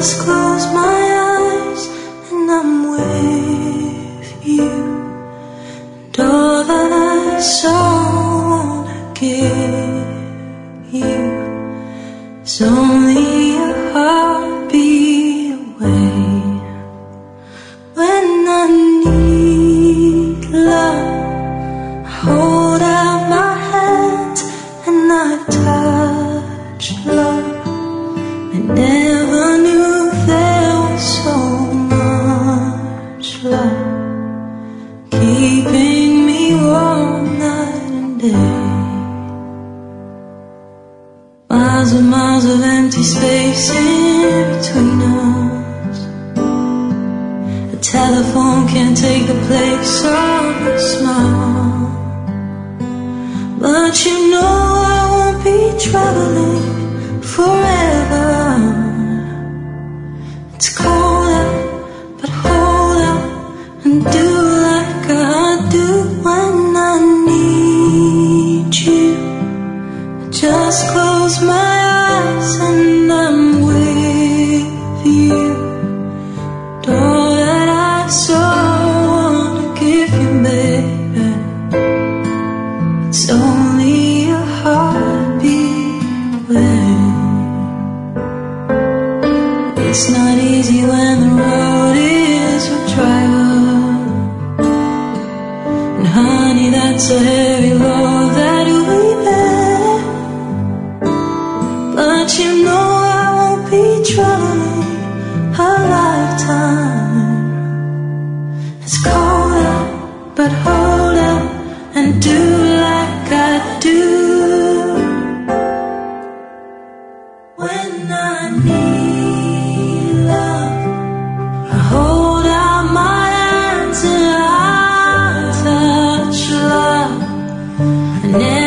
just close my eyes and I'm with you. And all that I so wanna give you is only a heartbeat away. When I need love, I hold out my hands and I touch love. I never knew there was so much love keeping me warm night and day. Miles of empty space in between us. A telephone can't take the place of a smile. But you know I won't be traveling forever. It's cold out, but hold out and do like I do when I need you. Just close my eyes and I'm with you. And all that I so wanna give you, baby, it's only a heartbeat away. It's not easy when the road is your driver. And honey, that's a heavy load that we bear. But you know I won't be traveling a lifetime. It's cold out, but hold out and do like I do. When I need love, I hold out my hands and I touch love. I never